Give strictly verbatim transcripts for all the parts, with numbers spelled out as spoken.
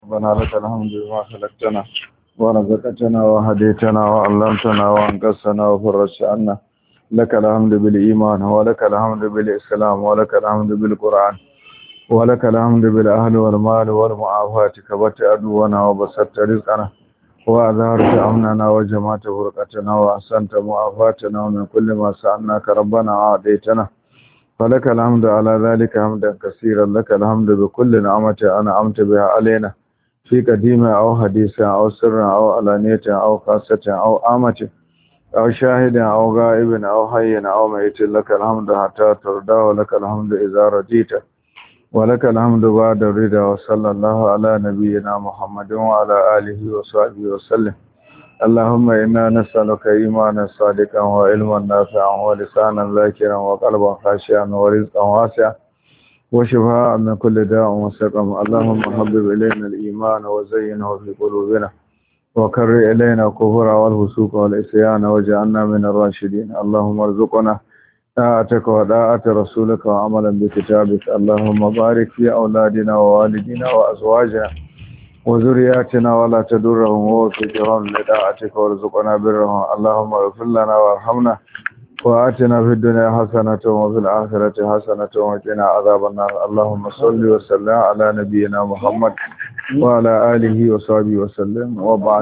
ربنا لك الحمد بما خلقتنا ورزقتنا وهديتنا وعلمتنا وانقذتنا وفرجت عنا. لك الحمد بالإيمان ولك الحمد بالإسلام ولك الحمد بالقرآن ولك الحمد بالأهل والمال والمعافاة. كبرت عدونا وبسطت رزقنا وأظهرت أمننا وجمعت فرقتنا وأحسنت معافاتنا، ومن كل ما سألناك ربنا أعطيتنا، فلك الحمد على ذلك حمدا كثيرا. لك الحمد بكل نعمة أنعمت بها علينا في قديمة أو حديثة أو سر أو علانية أو خاصة أو عامة أو شاهد أو غائب أو حي أو ميت. لك الحمد حتى ترضى ولك الحمد إذا رضيت ولك الحمد بعد الرضا. وصلى الله على نبينا محمد وعلى آله وصحبه وسلم. اللهم إنا نسألك إيمانا صادقا وعلما نافعا ولسانا ذاكرا وقلبا خاشعا ورزقا واسعا وشفاء من كل داء وسقم. اللهم حبب إلينا الإيمان وزينه في قلوبنا وكرر إلينا الكفر والفسوق والعصيان واجعلنا من الراشدين. اللهم ارزقنا طاعتك وطاعة رسولك وعملا بكتابك. اللهم بارك في أولادنا ووالدنا وأزواجنا وذرياتنا ولا تدرهم ووفقهم لطاعتك وارزقنا برهم. اللهم اغفر لنا وارحمنا وآتنا في الدنيا حسنة وفي الآخرة حسنة وقنا عذاب النار. اللهم صل وسلم على نبينا محمد وعلى آله وصحبه وسلم. وبعد،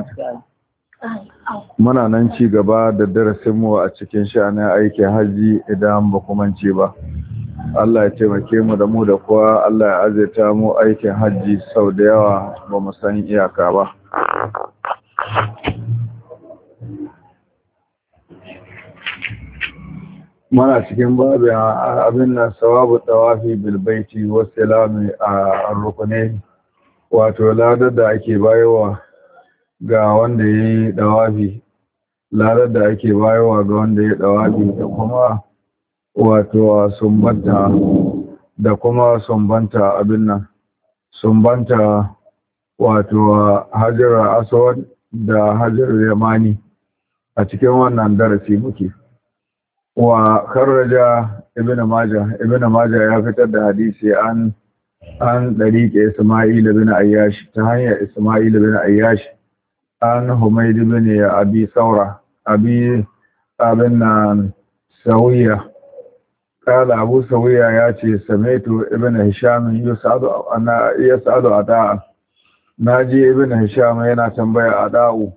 muna nan ci gaba da darasinmu a cikin sha'anin aikin hajji idan ba kuma ci ba. Allah ya taimake mu da mu da kuwa Allah ya azaita mu aikin hajji sau da yawa ba mu san iyaka ba. Muna cikin babin abin nan sawabu tawafi bil baiti wa salami a rukunai, wato ladar da ake bayowa ga wanda ya yi dawafi, ladar da ake bayowa ga wanda ya yi dawafi da kuma wato sumbanta da kuma sumbanta abin nan sumbanta wato hajjar aswad da hajjar yamani. A cikin wannan darasi muke. Wa kharraja ibn majah ibn majah ya fitar da hadisi an an dariqe isma'il ibn ayyash, ta hanyar isma'il ibn ayyash an humayd ibn abi saura abi abin nan sawiya. قال أبو سوية ياتي سمعت ابن هشام يسأل أنا يسأل أداء ناجي ابن هشام yana tambaya أداء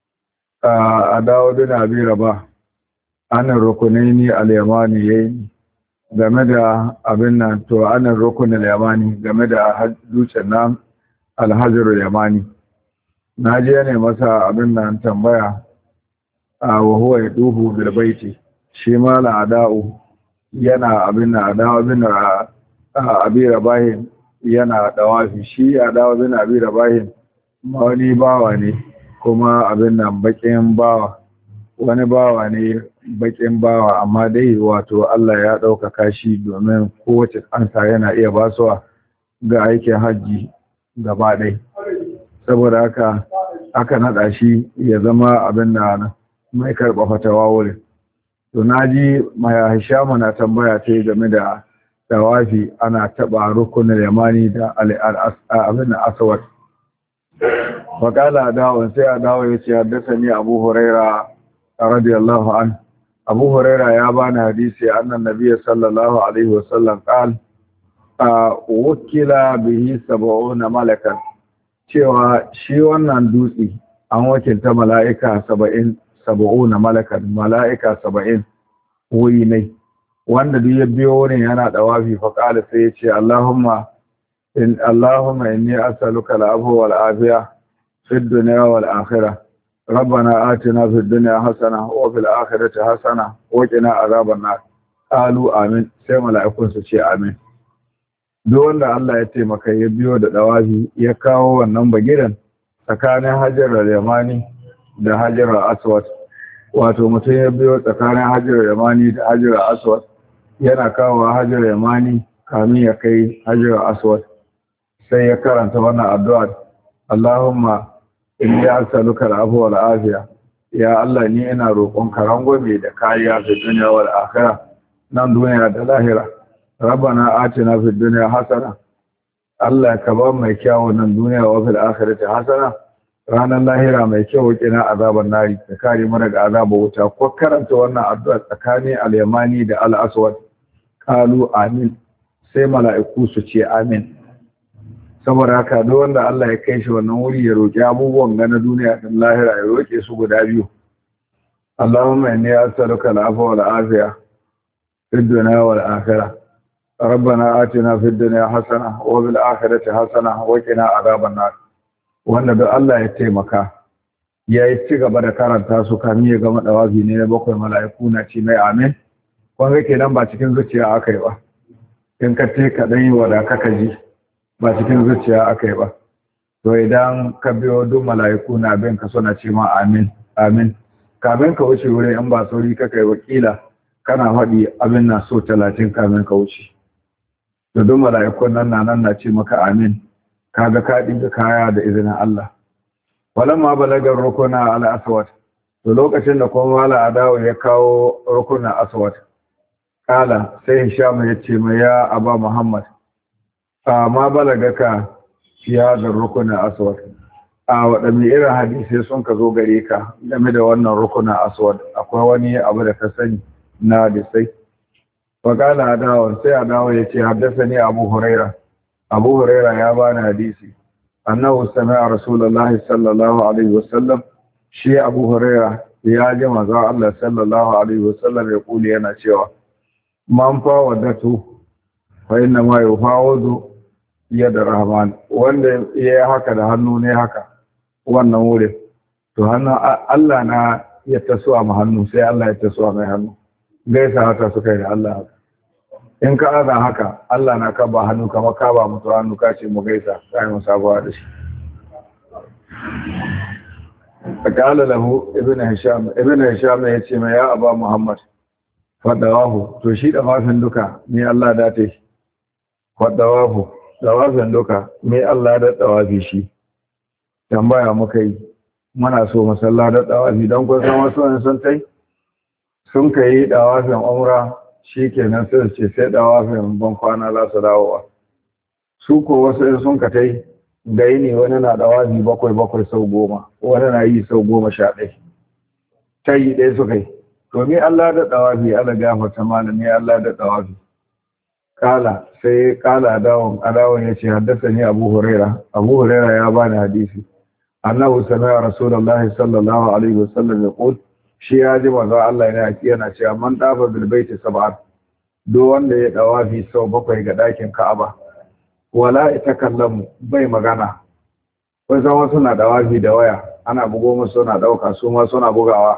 أداء بن أبي رباح أنا الركنين اليمانيين game da abin nan, to anan rukunin yamani game da dutsen nan alhajarul yamani. Naje ne masa abin nan tambaya a wa huwa yaduhu bil baiti, shi ma la ada'u yana abin da adawa bin abi rabahin yana dawafi. Shi adawa bin abi rabahin wani bawa ne, kuma abin nan bakin bawa, wani bawa ne bakin bawa, amma dai wato Allah ya ɗaukaka shi domin kowace ansa yana iya basuwa ga aikin hajji gaba ɗai. Saboda haka aka naɗa shi ya zama abin da mai karɓa fatawa wurin. To naji mai Hishamu na tambaya ta game da tawafi ana taba rukunin yamani da abin aswad. Wa qala dawon sai adawo yace haddathani Abu Huraira radiyallahu an. Abu Huraira ya bani hadisi annan nabiy sallallahu alaihi wasallam qala wakila bihi sab'una malakan, cewa shi wannan dutse an wakilta mala'ika saba'in saba'una malakan, mala'ika saba'in wuri ne, wanda duk ya biyo wurin yana dawafi fa qala sai ya ce Allahumma in Allahumma inni as'aluka al-afwa wal afiya fid dunya wal akhirah. Rabbana atina fid dunya hasana wa fil akhirati hasana wa qina azaban nar. Qalu amin, sai mala'ikun su ce amin. Duk wanda Allah ya taimaka ya biyo da dawafi ya kawo wannan bagiran tsakanin Hajar al-Yamani da Hajar al-Aswad, wato mutum ya biyo tsakanin Hajar Yamani da Hajar Aswad, yana kawo Hajar Yamani kamin ya kai Hajar Aswad, sai ya karanta wannan addu'a, Allahumma inni as'aluka al-afwa wal afiya. Ya Allah, ni ina roƙon ka rangwame da kariya fi dunya wal akhirah, nan duniya da lahira. Rabbana atina fid dunya hasana Allah ka ba mai kyawu nan duniya wa fil akhirati hasana ranar lahira mai kyau kina azaban nari ka kare mu daga azabar wuta ko karanta wannan addu'a tsakanin al-yamani da al-aswad qalu amin sai mala'iku su ce amin saboda haka duk wanda Allah ya kai shi wannan wuri ya roki abubuwan ga na duniya da lahira ya roke su guda biyu Allahumma inni as'aluka al-afwa wal afiya fid dunya wal akhirah ربنا آتنا في الدنيا حسنة وفي الآخرة حسنة وقنا عذاب النار wanda da Allah ya taimaka ya yi ci gaba da karanta su kamin ya gama dawafi ne na bakwai mala'iku na ce mai amin wanda ke nan ba cikin zuciya aka yi ba in ka te ka ɗan yi wada kaka ji ba cikin zuciya aka yi ba to idan ka biyo duk mala'iku na bin ka suna ce ma amin amin kamin ka wuce wurin in ba sauri kaka yi wakila kana faɗi abin na so talatin kamin ka wuce da duk mala'ikun nan na nan na ce maka amin kaga ka dinga kaya da izinin Allah walamma balagar rukuna ala aswad to lokacin da kuma wala adawo ya kawo rukuna aswad kala sai hisham ya ce mai ya aba muhammad a ma balagaka fi hadar rukuna aswad a wadanne irin hadisi sun ka zo gare ka game da wannan rukuna aswad akwai wani abu da ka sani na da sai wa kala adawo sai adawo ya ce haddathani abu hurairah abu huraira ya bani hadisi annahu sami'a rasulullahi sallallahu alaihi wasallam shi abu huraira ya ji manzo Allah sallallahu alaihi wasallam ya kuli yana cewa man fa wadatu fa inna ma yufawadu yad rahman wanda yayi haka da hannu ne haka wannan wurin to hannun Allah na ya taso a hannu sai Allah ya taso mai hannu gaisa haka suka yi da Allah in ka aza haka Allah na ka ba hannu kamar ka ba mutu hannu ka ce mu gaisa sai mu sabuwa da shi qala lahu ibn hisham ibn hisham ya ce mai ya aba muhammad fadawahu to shi da mafin duka ni Allah da ta fadawahu da mafin duka me Allah da dawafi shi tambaya muka yi muna so musalla da dawafi dan kun san wasu sun tai sun kai dawafin umra shi kenan sai ce sai dawafin ban kwana za su dawowa su ko wasu sun ka tai gai ne wani na dawafi bakwai bakwai sau goma wani na yi sau goma sha ɗaya ta yi ɗaya suka yi to ni Allah da dawafi ala gafarta mana ni Allah da dawafi kala sai kala adawon adawon ya ce haddasa ni abu huraira abu huraira ya bani hadisi annahu sami'a rasulullahi sallallahu alaihi wasallam yaqul shi ya ji manzo Allah yana yana cewa man dafa bil baiti sab'at do wanda ya dawafi sau bakwai ga dakin Ka'aba wala itakallamu bai magana wai zama suna dawafi da waya ana bugo musu suna dauka su ma suna bugawa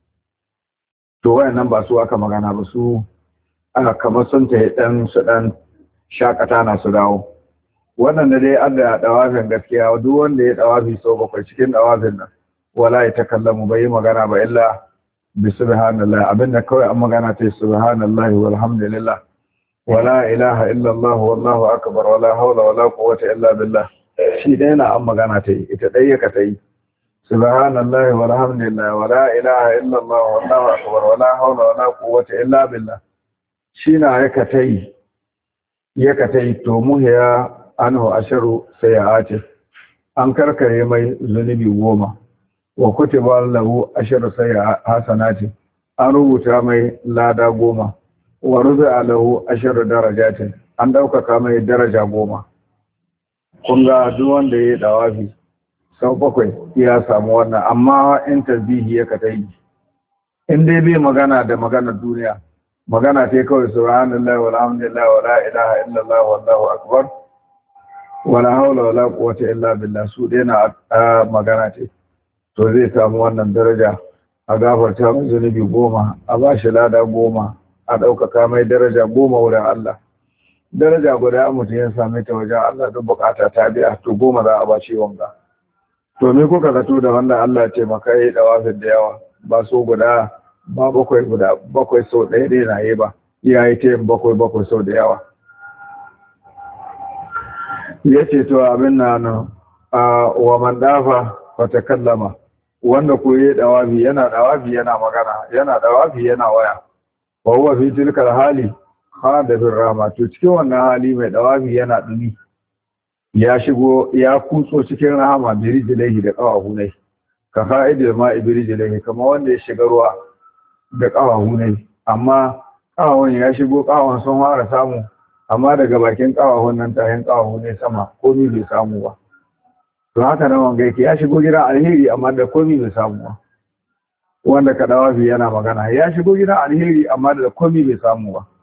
to wayannan ba su aka magana ba su aka kamar sun ta dan su dan shakata na su dawo wannan da dai Allah ya dawafin gaskiya duk wanda ya dawafi sau bakwai cikin dawafin nan wala itakallamu bai magana ba illa bi subhanallah abinda kawai an magana ta subhanallahi walhamdulillah wala ilaha illallah wallahu akbar wala hawla wala quwwata illa billah shi dai na an magana ta ita dai yaka ta yi subhanallahi walhamdulillah wala ilaha illallah wallahu akbar wala hawla wala quwwata illa billah shi na yaka ta yi yaka ta yi to muhiya anhu asharu sayyi'ati an karkare mai zunubi goma wa kutiba lahu ashru hasanati an rubuta mai lada goma wa ruza lahu ashru darajatin an dauka mai daraja goma kun ga duk wanda ya dawafi sau bakwai ya samu wannan amma in tasbihi ya katai in dai bai magana da maganar duniya magana ta kawai subhanallahi walhamdulillah wala ilaha illallah wallahu akbar wala hawla wala quwwata illa billah su dai na magana ce to zai samu wannan daraja a gafarta mai zunubi goma a ba shi lada goma a ɗaukaka mai daraja goma wurin Allah daraja guda mutum ya same ta wajen Allah duk bukata ta biya to goma za a ba shi wanga to me kuka zato da wanda Allah ya taimaka yi dawafin da yawa ba so guda ba bakwai guda bakwai sau ɗaya ɗaya na yi ba ya yi ta yin bakwai bakwai sau da yawa ya ce to abin na nan wa man dafa wata kallama wanda ko yi dawafi yana dawafi yana magana yana dawafi yana waya wa huwa fi tilkal hali hada bir rama to cikin wannan hali mai dawafi yana dumi ya shigo ya kutso cikin rahama birijilaihi da ƙawahunai ka fa'idil ma birijilaihi kamar wanda ya shiga ruwa da ƙawahunai amma ƙawahun ya shigo ƙawahun sun fara samu amma daga bakin ƙawahun nan tahin ƙawahunai sama komi bai samu ba to haka nan wanga yake ya shigo gidan alheri amma da komi bai samu ba wanda ka dawafi yana magana ya shigo gidan alheri amma da komi bai samu ba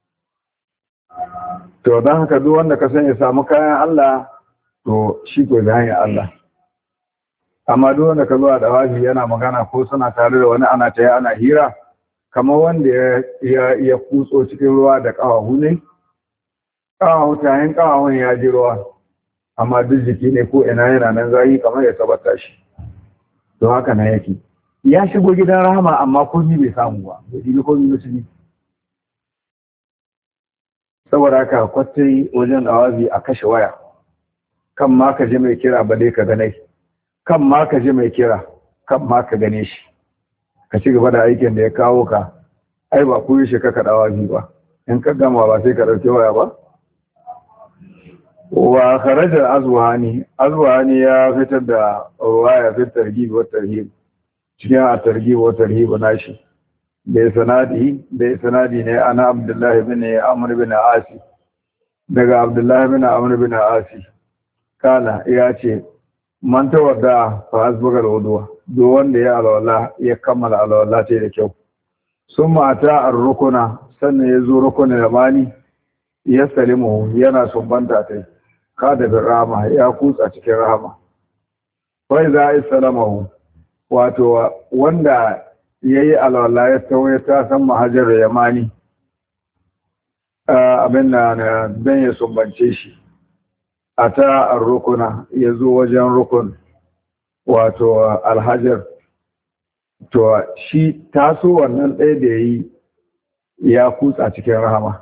to don haka duk wanda ka san ya samu kayan Allah to shi ko da hanyar Allah amma duk wanda ka zo a dawafi yana magana ko suna tare da wani ana taya ana hira kamar wanda ya ya kutso cikin ruwa da kawahu ne kawahu tayin kawahun ya ji ruwa amma duk jiki ne ko ina yana nan zai kamar ya sabata shi to haka nan yake ya shigo gidan rahama amma komai bai samu ba bai dibi komai ba shi saboda haka kwatai wajen dawazi a kashe waya kan ma ka je mai kira ba dai ka gane kan ma ka je mai kira kan ma ka gane shi ka ci gaba da aikin da ya kawo ka ai ba ku yi shi kaka dawazi ba in ka gama ba sai ka dauke waya ba wa kharaja azwani azwani ya fitar da ruwaya fi targhib wa tarhib cikin a targhib wa tarhib nashi da sanadi da sanadi ne ana abdullahi bin amr bin asi daga abdullahi bin amr bin asi kana ya ce man tawadda fa azbaga alwudu do wanda ya alwala ya kammala alwala ta da kyau summa ata ar-rukuna sannan ya zo rukunin ramani ya salimu yana sumbanta tai kada bin rama ya kutsa cikin rama wai za a yi salamahu wato wanda ya yi alwala ya tawo ya tasan mahajar yamani abin da don ya sumbance shi a ta rukuna ya zo wajen rukun wato alhajar to shi taso wannan ɗaya da ya yi ya kutsa cikin rahama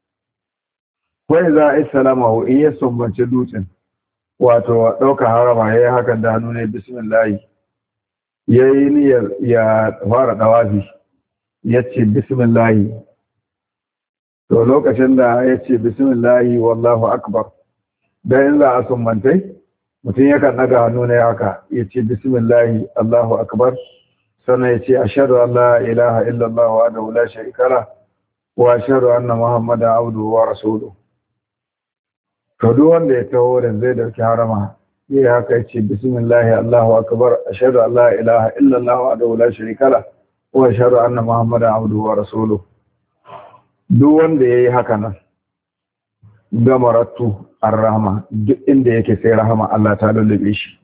wai za a yi salamahu in ya sumbance dutsen wato ɗauka harama ya yi hakan da hannu ne bismillahi ya yi niyyar ya fara ɗawafi ya ce bismillahi to lokacin da ya ce bismillahi wallahu akbar da yin za a sumbantai mutum yakan ɗaga hannu ne haka ya ce bismillahi allahu akbar sannan ya ce ashhadu an la ilaha illallah wahdahu la sharika lahu wa ashhadu anna muhammadan abduhu wa rasuluhu to duk wanda ya taho da zai dauki harama yayi haka yace bismillahi allahu akbar ashhadu an la ilaha illa allah wahdahu la sharika lahu wa ashhadu anna muhammadan abduhu wa rasuluhu duk wanda yayi haka nan gamaratu arrahma duk inda yake sai rahama Allah ta lullube shi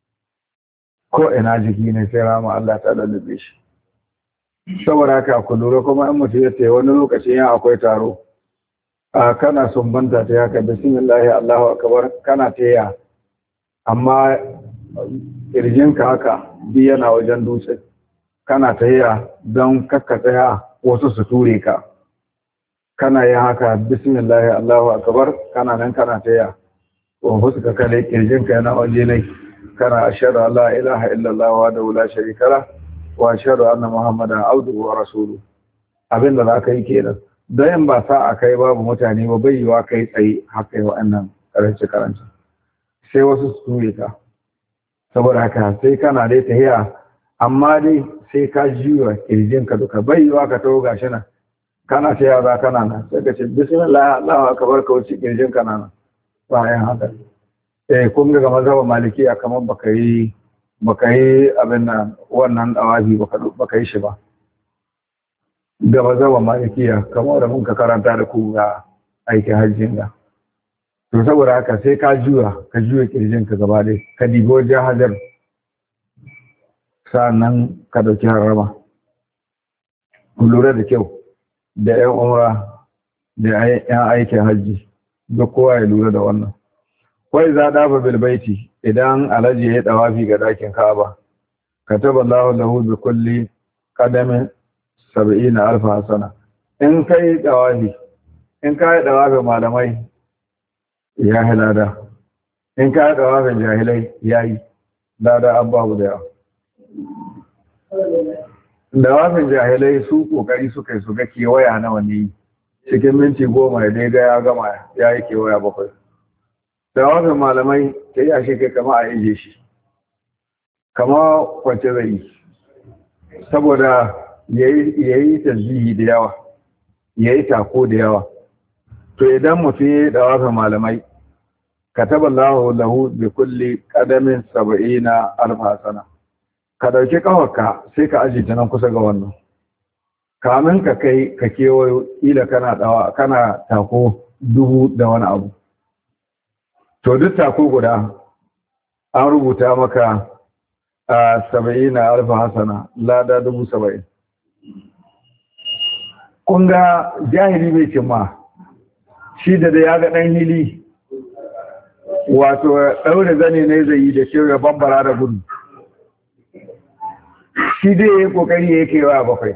ko ina jiki ne sai rahama Allah ta lullube shi saboda haka ku lura kuma in mutum ya tayi wani lokaci ya akwai taro a kana sumbanta ta haka bismillahi allahu akbar kana taya amma kirjinka haka bi yana wajen dutse kana taya don kakka tsaya wasu su ture ka kana yin haka bismillahi allahu akbar kana nan kana taya wa fuska kale kirjinka yana waje ne kana ashhadu an la ilaha illallah wahdahu la sharika lahu wa ashhadu anna muhammadan abduhu wa rasuluhu abinda za ka yi kenan don ba sa a kai babu mutane ba bai yiwa kai tsaye haka yi wa'annan karanci-karanci sai wasu su ture ka saboda haka sai kana dai tahiya amma dai sai ka jiwa kirjinka duka bai yiwa ka taho gashi nan kana ta yaza kana nan sai ka ce bismillah Allahu akbar ka wuce kirjinka nan bayan haka eh kun ga mazhabin malikiya kamar baka yi baka yi abin nan wannan dawafi baka baka yi shi ba gaba zama malikiya kamar da mun ka karanta da ku ga aikin hajjin da to saboda haka sai ka juya ka juya kirjin ka gaba dai ka dibi wajen hajar sannan ka dauki harama ku lura da kyau da yan umra da yan aikin hajji duk kowa ya lura da wannan wai za dafa bil baiti idan alhaji ya dawafi ga dakin Ka'aba kataballahu lahu bi kulli qadamin saba'ina alfa hasana in kai dawafi in kai dawafi malamai ya halada in kai dawafin jahilai yayi lada ababu da yawa dawafin jahilai su kokari suka yi su ga kewaya nawa ne cikin minti goma da dai ga ya gama ya yi kewaya bakwai dawafin malamai ta yi ashe kai kama a ije shi kama kwace zai yi saboda ya yi tasbihi da yawa ya yi tako da yawa to idan mutum ya yi dawafin malamai kataba lahu lahu bi kulli qadamin sab'ina alf hasana ka dauki kawarka sai ka aje ta nan kusa ga wannan kamin ka kai ka kewayo ila kana dawa kana tako dubu da wani abu to duk tako guda an rubuta maka a sab'ina alf hasana lada dubu saba'in. kun ga jahili bai cimma shi da da ya ga dan hili wato ɗaure zane ne zai yi da shi ya bambara da gudu shi dai ya yi ƙoƙari ya yi wa bakwai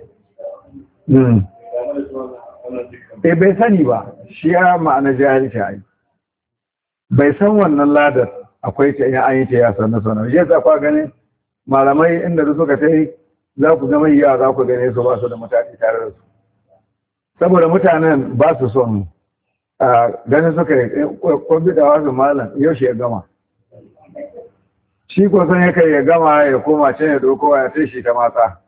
e bai sani ba shi ya ma'ana jahilci a yi bai san wannan ladar akwai ta yin an yi ta ya sannu sannu ya za kwa ganin malamai inda da suka ta yi za ku zama yi yawa za ku gane su ba su da mutane tare da su saboda mutanen ba su son a ganin suka yi kwabi da wasu malam yaushe ya gama shi ko san ya kai ya gama ya koma can ya dokowa ya tashi ta mata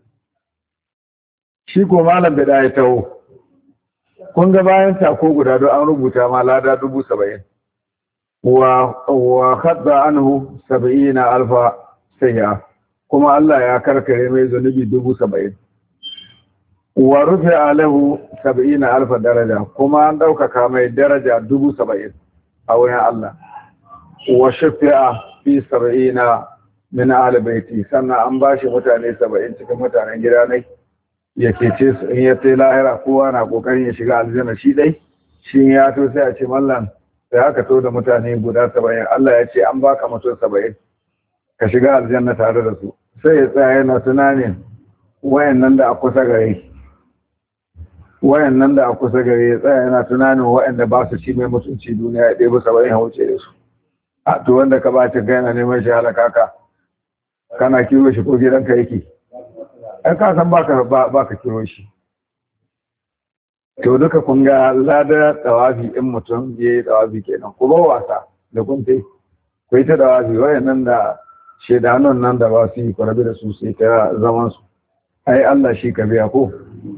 shi ko malam da ya taho kun ga bayan tako guda don an rubuta ma lada dubu saba'in wa wa khadda anhu sab'ina alfa sayya kuma Allah ya karkare mai zunubi dubu saba'in wa rufe alahu saba'ina alfa daraja kuma an ɗaukaka mai daraja dubu saba'in a wurin Allah wa shafi'a fi saba'ina min alibaiti sannan an ba shi mutane saba'in cikin mutanen gida ne ya cece su in ya sai lahira kowa na kokarin ya shiga aljanna shi dai shi ya to sai a ce mallan sai aka to da mutane guda saba'in Allah ya ce an baka mutum saba'in ka shiga aljanna tare da su sai ya tsaya yana tunanin wayannan da a kusa gare wayan nan da a kusa gare ya tsaya yana tunanin wayanda ba su ci mai mutunci duniya ya ɗaya bisa bayan hauce da su a to wanda ka ba ta gaina neman shi halaka ka kana kiwo shi ko gidanka yake ai ka san baka baka kiwo shi to duka kun ga lada tawafi in mutum ya yi tawafi kenan ku ba wasa da kun tai ku yi ta tawafi wayan nan da shedanun nan da ba su yi kwarabi da su sai ta zaman su ai Allah shi ka biya ko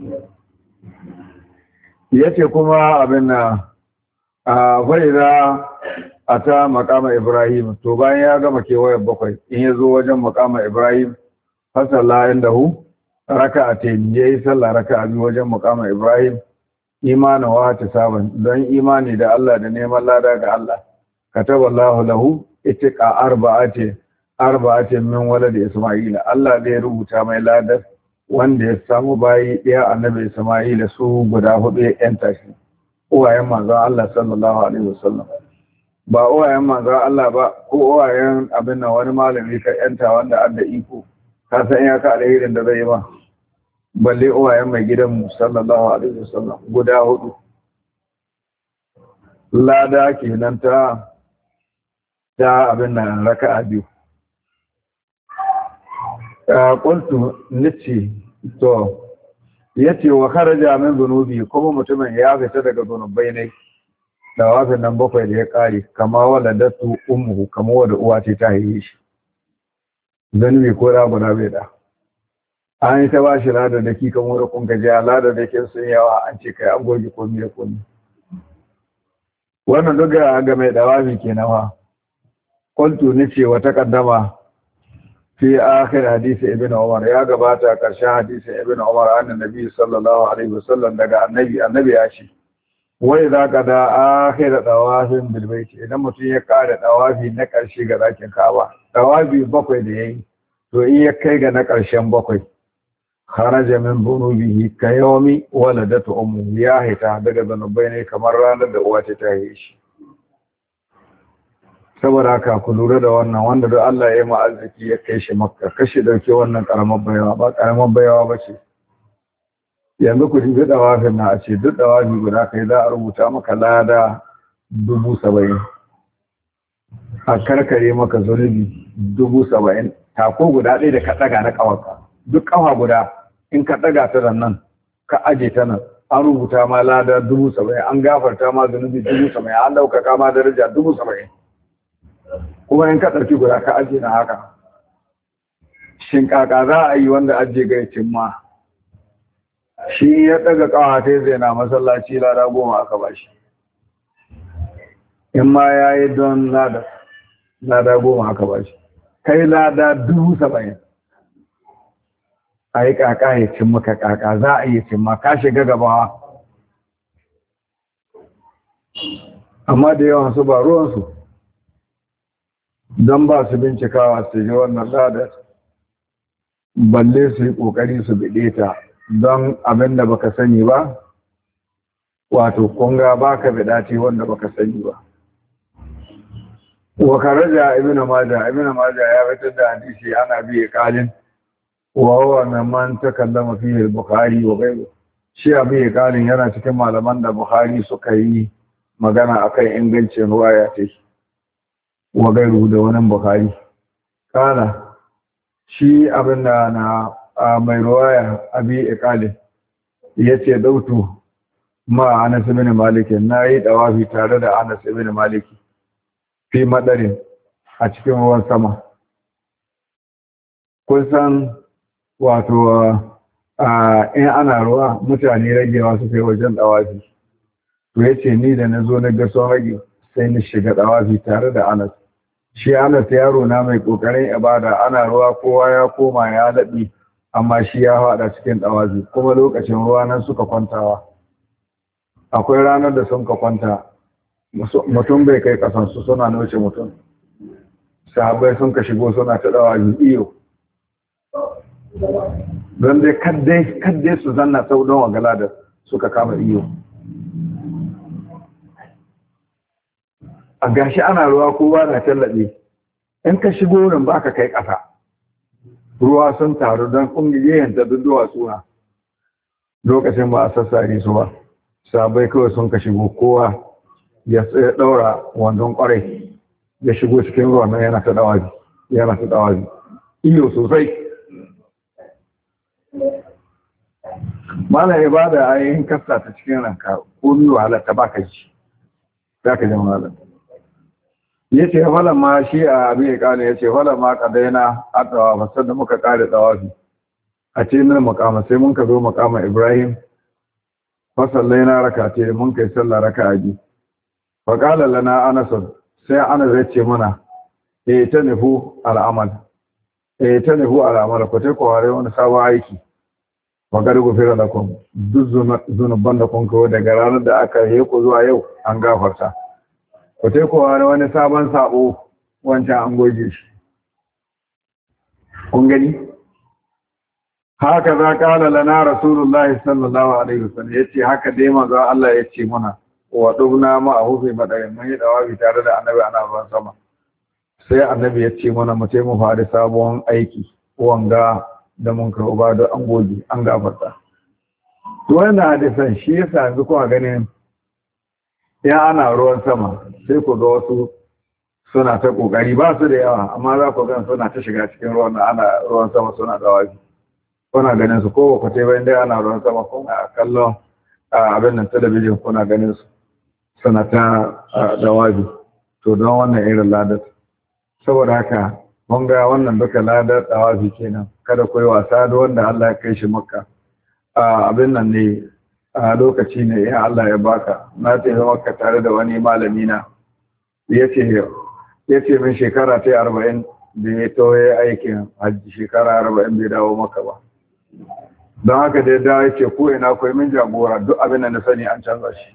yace kuma abin na a faida a ta makama Ibrahim to bayan ya gama kewayar bakwai in ya zo wajen makama Ibrahim fasalla inda hu raka'atayn yayi sallah raka'a biyu wajen makama Ibrahim imanin wa saban don imani da Allah da neman lada ga Allah kataballahu lahu itiqa arba'ati arba'ati min walad Isma'ila Allah zai rubuta mai ladar wanda ya samu bayi ɗaya annabi Isma'ila su guda hudu ya yanta shi uwayen manzon Allah sallallahu alaihi wasallam ba uwayen manzon Allah ba ko uwayen abin nan wani malami ka yanta wanda an da iko ka san ya ka alherin da zai ba balle uwayen mai gidan mu sallallahu alaihi wasallam guda hudu lada kenan ta ta abin nan raka'a biyu qultu nici to yace wa kharaja min dhunubi kuma mutumin ya fita daga zunubai ne da wafin nan bakwai da ya kare kama waladatu ummuhu kama wanda uwa ce ta haife shi zanubi ko da guda bai da an yi ta ba shi lada da ki kamar da kun gaji lada da ke sun yawa an ce kai an goge komi da komi wannan duk ga mai dawafi kenan wa qultu nace wa taqaddama fi akhir hadisi ibn Umar ya gabata karshen hadisi ibn Umar annabi sallallahu alaihi wasallam daga annabi annabi ya ce wai za ka da akhir dawafin bil bait idan mutum ya kare dawafi na karshe ga zakin Kaaba dawafi bakwai da yayi to in ya kai ga na karshen bakwai kharaja min dhunubihi kayawmi waladatu ummu ya hita daga zanubai ne kamar ranar da uwa ta yi shi saboda haka ku lura da wannan wanda da Allah ya yi ma arziki ya kai shi Makka kashi dauke wannan karamar bayawa ba karamar bayawa bace yanzu ku ji dawafin na a ce duk dawafi guda kai za a rubuta maka lada dubu saba'in a karkare maka zunubi dubu saba'in tako guda ɗaya da ka ɗaga na ƙawarka duk ƙawa guda in ka ɗaga ta nan ka aje ta nan an rubuta ma lada dubu saba'in, an gafarta ma zunubi dubu saba'in, an ɗaukaka ma daraja dubu saba'in. Kuma in ka ɗauki guda ka ajiye na haka, shin kaka za a yi wanda ajiye ga ya cimma? Shi ya ɗaga ƙawatai zai na masallaci lada goma aka ba shi, in ma ya yi don lada lada goma aka ba shi, kai lada dubu saba'in. A yi kaka ya cimma ka kaka za a yi cimma, ka shiga gabawa. Amma da yawan su ba ruwansu, don ba su bincikawa su ji wannan ladar, balle su yi ƙoƙari su biɗe ta, don abin da baka sani ba, wato kunga baka biɗace wanda baka sani ba. Wa karaja ibn Majah, ibn Majah ya fitar da hadisi ana biye kalin wa huwa mimman takallama fihi al-Bukhari wa ghayruhu. Shi abiye kalin yana cikin malaman da Bukhari suka yi magana akan ingancin ruwaya ta wa ghayruhu da wannan Bukhari. Kana shi abin da na mai ruwaya abiye kalin yace dautu ma Anas ibn Malik, nayi dawafi tare da Anas ibn Malik fi madarin a cikin ruwan sama. Kun san wato in ana ruwa mutane ragewa su kai wajen dawafi, to ya ce ni da na zo na ga son rage sai ni shiga dawafi tare da Anas. Shi Anas yaro na mai kokarin ibada, ana ruwa kowa ya koma ya laɓi, amma shi ya haɗa cikin dawafi, kuma lokacin ruwa nan suka kwantawa. Akwai ranar da sun ka kwanta mutum bai kai kasansu, suna nauce mutum, sahabbai sun ka shigo suna ta dawafi iyo, don dai kaddai su zanna sau don wagala da suka kama iyo. A gashi ana ruwa kowa na tallabe, in ka shigo wurin ba ka kai ƙasa, ruwa sun taru don ƙungiyar ta duduwa suna lokacin ba a sassare su ba. Sabai kawai sun ka shigo, kowa ya ɗaura wandon ƙwarai ya shigo cikin ruwan nan yana ta dawaji yana ta dawaji iyo sosai. Malam ibada ayin kasa ta cikin ranka ko mi wahala ta baka ji za ka ji malam. Ya ce falan ma shi a abin ya kane, ya ce falan ma kadaina a tsawa fasar da muka kare tsawafi a ce min makama, sai mun ka zo makama Ibrahim fasallai na raka ce mun kai sallah raka a ji. Faƙalar lana anasun, sai ana zai ce mana e ta nufu al'amal e ta nufu al'amal ku ta kware wani sabon aiki. Faƙar gufira da kun duk zunuban da kun kawo daga ranar da aka yi ku zuwa yau an gafarta. Ku ta kware wani sabon sabo wancan an goge shi. Kun gani? Haka za ƙala lana Rasulullahi sallallahu alaihi wasallam, ya ce haka dai manzo Allah ya ce mana wa dubna ma a hufe madayin, mun yi dawabi tare da annabi ana ruwan sama. Sai annabi ya ce mana mu mu fara sabon aiki wanga da mun karɓa ba da an goge an gafarta. To wannan hadisan shi yasa yanzu kuma ganin ya ana ruwan sama sai ku ga wasu suna ta kokari, ba su da yawa amma za ku gan suna ta shiga cikin ruwan ana ruwan sama suna dawabi. Kuna ganin su ko ku ce bayan dai ana ruwan sama kuna kallon abin nan talabijin kuna ganin su suna ta dawabi. To don wannan irin ladar, saboda haka mun ga wannan duka ladar dawabi kenan. Kada ku yi wasa da wanda Allah ya kai shi Makka. Abin nan ne a lokaci ne ya Allah ya baka. Na tafi Makka tare da wani malami na, yace yace min shekara ta arba'in da ya toye aikin hajji, shekara arba'in bai dawo Makka ba. Don haka da ya dawo yace ko ina koyi min jagora, duk abin da na sani an canza shi.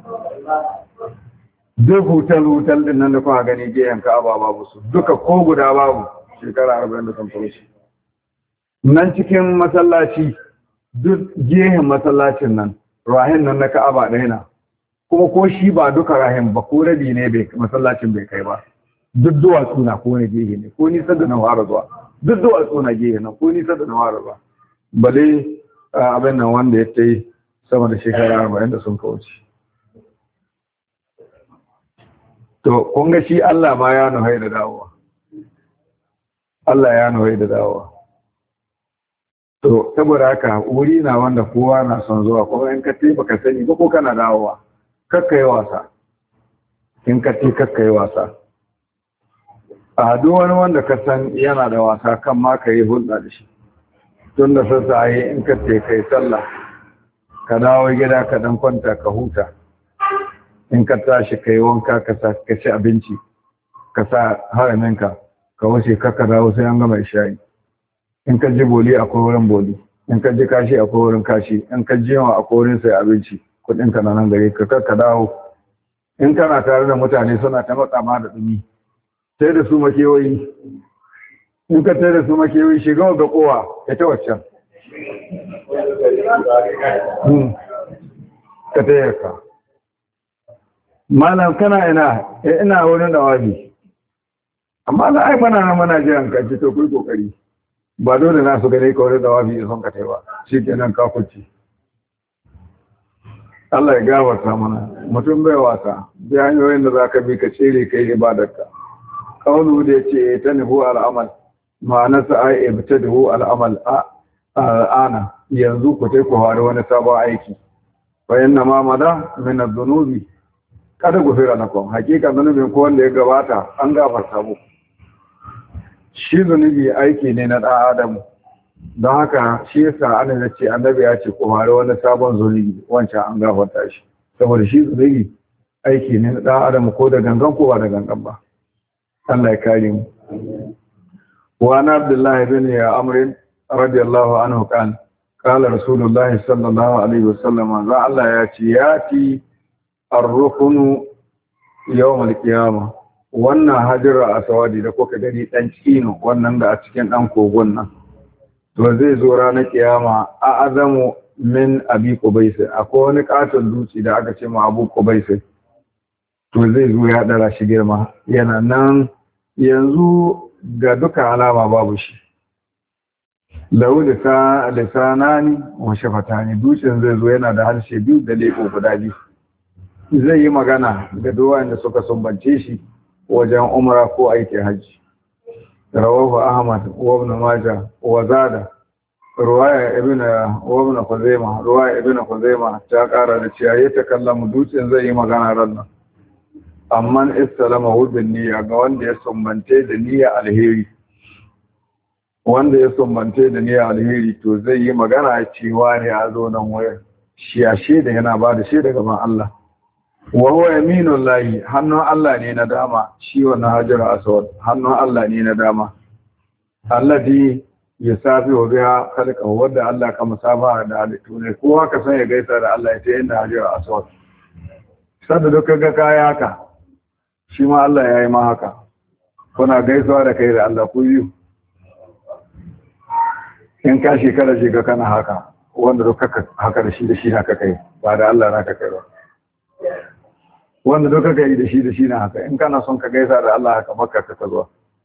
Duk hutal-hutal din nan da kuma gani gehen Ka'aba babu su, duka ko guda babu, shekara arba'in da sun furuci. Nan cikin masallaci, duk gehen masallacin nan, rahin nan na Ka'aba ɗaya na, kuma ko shi ba duka rahin ba, ko rabi ne masallacin bai kai ba. Duk duwatsu na ko ne gehe ne, ko nisa da na fara zuwa, duk duwatsu na gehe nan, ko nisa da na fara zuwa. Bale abin nan wanda ya ta yi sama da shekara arba'in da sun kauce. To, kun ga shi Allah ma ya nuhai da dawowa. Allah ya nuhai da dawowa. to saboda haka wuri na wanda kowa na son zuwa kuma in ka te baka sani ba ko kana dawowa kakka yi wasa in ka te kakka yi wasa a duk wani wanda ka san yana da wasa kan ma ka yi hulɗa da shi tun da sassa yi in ka te kai sallah ka dawo gida ka dan kwanta ka huta in ka tashi ka yi wanka ka ci abinci ka sa haraminka ka wuce kakka dawo sai an gama isha'i in ka ji boli akwai wurin boli in ka ji kashi akwai wurin kashi in ka ji yawa akwai wurin sai abinci kudin ka na nan gare ka ka dawo in kana tare da mutane suna ta matsa ma da dumi sai da su makewayi in ka sai da su makewayi shiga ga kowa ya ta waccan ka taya ka malam kana ina ina wurin dawabi amma na ai mana na mana jiran ka ce to kai kokari ba dole na su gane ka wurin dawabi in son ka tai ba shi kenan ka kuci Allah ya gafarta mana mutum bai wasa bi hanyoyin da zaka bi ka tsere kai ibadarka kaulu da yace tanihu al'amal ma'anarsa ai ibtadihu al'amal ana yanzu ku tai ku fara wani sabon aiki fa inna ma mada min adh-dhunubi kada gufira lakum hakika zunubin ko wanda ya gabata an gafarta muku shi zunubi aiki ne na ɗan adam don haka shi yasa ana da ce annabi ya ce ku fara wani sabon zunubi wancan an gafarta shi saboda shi zunubi aiki ne na ɗan adam ko da gangan ko ba da gangan ba Allah ya kare mu wa na abdullahi bin ya amrin radiyallahu anhu kan qala rasulullahi sallallahu alaihi wasallam za Allah ya ce yati ar-rukunu yawm al-qiyamah wannan hajjira a sawadi da kuka gani dan cino wannan da a cikin dan kogon nan to zai zo ranar kiyama a azamu min abi qubaisa akwai wani katon duci da aka ce ma abu qubaisa to zai zo ya dara shi girma yana nan yanzu ga duka alama babu shi lahu lisanani wa shafatani ducin zai zo yana da harshe biyu da lebo guda biyu zai yi magana ga duwayen da suka sumbance shi wajen umra ko aikin hajji rawahu ahmad wa ibn majah wa zada ruwaya ibn wa ibn khuzaimah ruwaya ibn khuzaimah ta kara da cewa ya takallamu dutsen zai yi magana rannan amman istalama bin niyya ga wanda ya sumbante da niyya alheri wanda ya sumbante da niyya alheri to zai yi magana cewa ne a zo nan wayar shi ashe da yana ba da shi daga ban Allah wa huwa yaminul lahi hannun Allah ne na dama shi wannan hajar aswad hannun Allah ne na dama alladhi yasafi wa biha khalqa wanda Allah ka musaba da halittu ne kowa ka san ya gaisa da Allah ita inda hajar aswad sada duka ga kaya haka shi ma Allah yayi ma haka kuna gaisawa da kai da Allah ku yi in ka shekara shiga kana haka wanda duka haka da shi da shi haka kai ba da Allah naka kai ba wanda duka ka yi da shi da shi na haka in kana son ka gaisa da Allah haka maka ka zuwa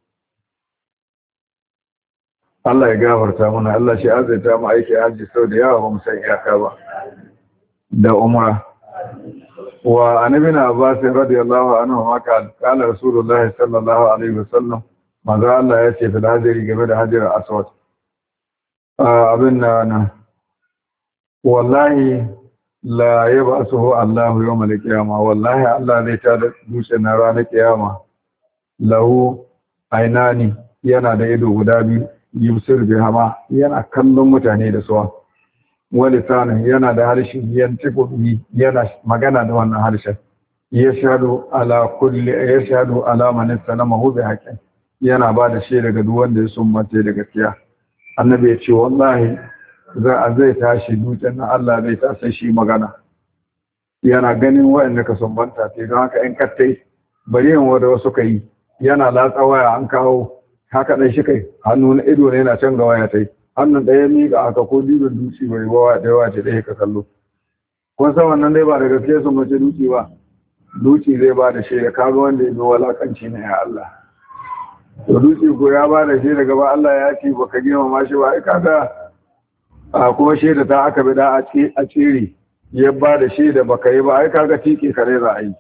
Allah ya gafarta mana Allah shi azaita mu aiki haji sau da yawa ba mu san iyaka ba da umra wa annabi na Abbas radiyallahu anhu haka kana Rasulullah sallallahu alaihi wasallam manzo Allah ya ce fil hajri game da hajar aswad abin nan wallahi la yab'asuhu Allahu yawm al-qiyamah wallahi Allah zai ta da dutse na ranar kiyama lahu ainani yana da ido guda biyu yusir bihama yana kallon mutane da suwa walisanin yana da harshen yantiku bi yana magana da wannan harshen yashhadu ala kulli yashhadu ala man salamahu bi haqqin yana ba da shi daga duk wanda ya sumbance da gaskiya annabi ya ce wallahi za a zai tashi dutsen na Allah zai tashi shi magana yana ganin waɗanda ka sumbanta ce don haka in kattai bari yin wanda wasu ka yi yana latsa waya an kawo haka ɗai shi kai hannu na ido ne yana can ga waya ta yi hannun ɗaya miƙa haka ko dibin dutse bai bawa da yawa ce ɗaya ka kallo kun san wannan dai ba da gaske sun mace dutse ba dutse zai ba da shaida kaga wanda ya zo walakanci na ya Allah to dutse ko ya ba da shaida gaba Allah ya ce baka girmama shi ba ai kaga a kuma shaida ta aka bi da a tsiri ya ba da shaida baka yi ba ai kaga tike kare za a yi